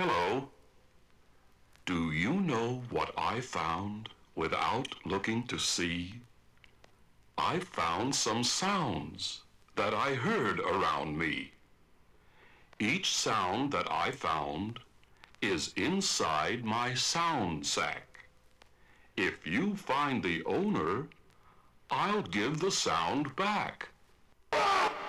Hello. Do you know what I found without looking to see? I found some sounds that I heard around me. Each sound that I found is inside my sound sack. If you find the owner, I'll give the sound back.